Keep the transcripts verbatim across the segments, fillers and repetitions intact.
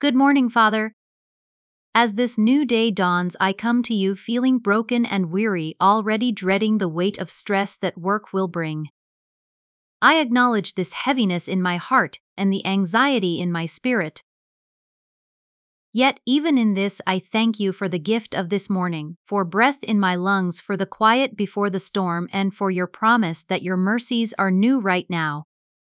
Good morning, Father. As this new day dawns, I come to you feeling broken and weary, already dreading the weight of stress that work will bring. I acknowledge this heaviness in my heart and the anxiety in my spirit. Yet, even in this, I thank you for the gift of this morning, for breath in my lungs, for the quiet before the storm, and for your promise that your mercies are new right now.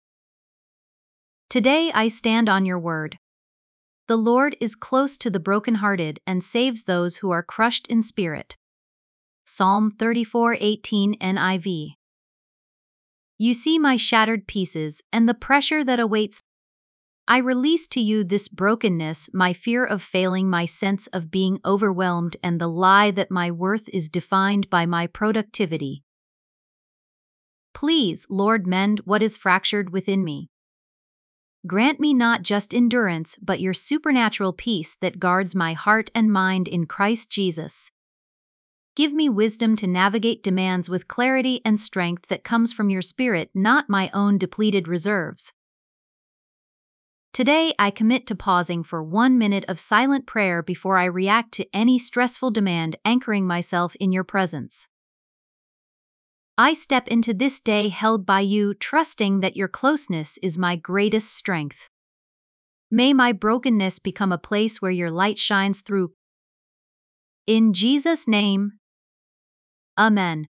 Today I stand on your word. The Lord is close to the brokenhearted and saves those who are crushed in spirit. Psalm thirty-four eighteen N I V. You see my shattered pieces and the pressure that awaits. I release to you this brokenness, my fear of failing, my sense of being overwhelmed, and the lie that my worth is defined by my productivity. Please, Lord, mend what is fractured within me. Grant me not just endurance, but your supernatural peace that guards my heart and mind in Christ Jesus. Give me wisdom to navigate demands with clarity and strength that comes from your Spirit, not my own depleted reserves. Today I commit to pausing for one minute of silent prayer before I react to any stressful demand, anchoring myself in your presence. I step into this day held by you, trusting that your closeness is my greatest strength. May my brokenness become a place where your light shines through. In Jesus' name, Amen.